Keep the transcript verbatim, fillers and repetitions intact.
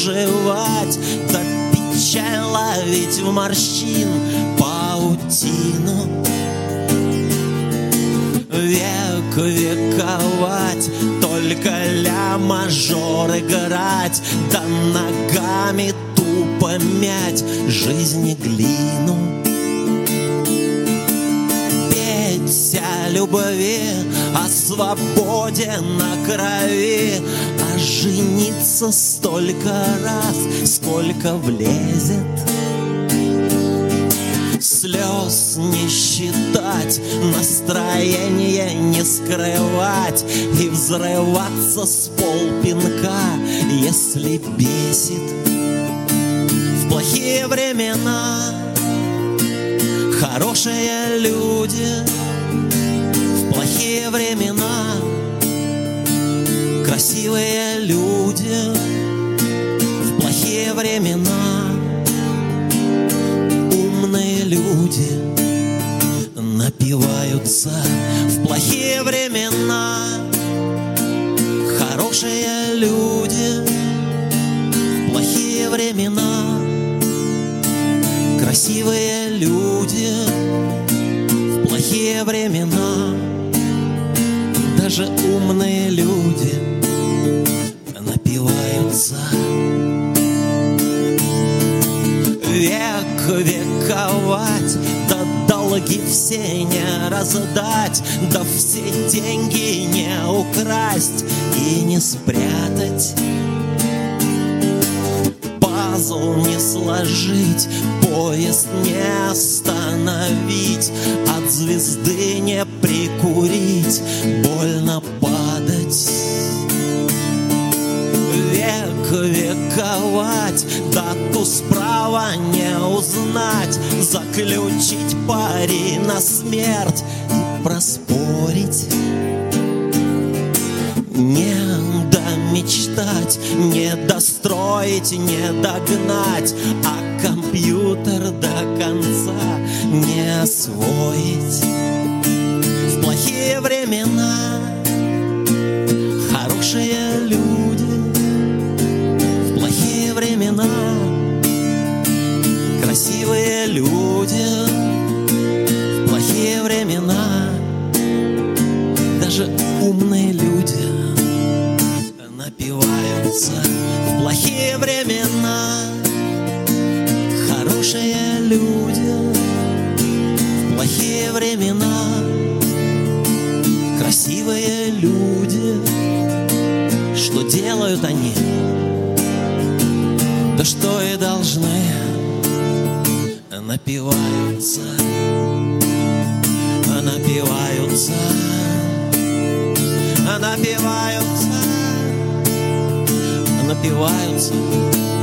выживать, да печаль ловить в морщин паутину. Век вековать, только ля-мажор играть, да ногами тупо мять жизни глину. Петь о любви, о свободе на крови, а жениться столько раз, сколько влезет. Слез не считать, настроение не скрывать и взрываться с полпинка, если бесит. В плохие времена хорошие люди, в плохие времена красивые люди, в плохие времена умные люди напиваются. В плохие времена хорошие люди, в плохие времена красивые люди, в плохие времена даже умные люди напиваются. Век вековать, да долги все не раздать, да все деньги не украсть и не спрятать. Пазл не сложить, поезд не остановить, от звезды не прикурить, больно падать. Век вековать, дату справа не узнать, заключить пари на смерть и проспорить. Не домечтать, не достроить, не догнать, а компьютер до конца не освоить. В плохие времена хорошие люди, в плохие времена красивые люди, в плохие времена даже умные люди напиваются. В плохие времена хорошие люди, в плохие времена красивые люди. Что делают они? Да что и должны. Напиваются, напиваются, напиваются, напиваются.